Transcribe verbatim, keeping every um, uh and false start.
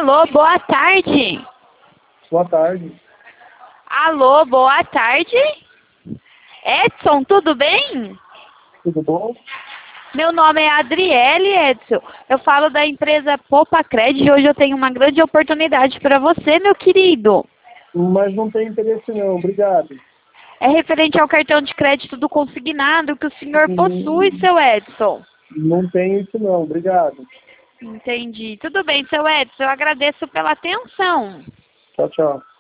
Alô, boa tarde. Boa tarde. Alô, boa tarde. Edson, tudo bem? Tudo bom? Meu nome é Adriele, Edson. Eu falo da empresa Poupa Cred e hoje eu tenho uma grande oportunidade para você, meu querido. Mas não tem interesse não, obrigado. É referente ao cartão de crédito do consignado que o senhor Hum, possui, seu Edson. Não tem isso não, obrigado. Entendi. Tudo bem, seu Edson. Eu agradeço pela atenção. Tchau, tchau.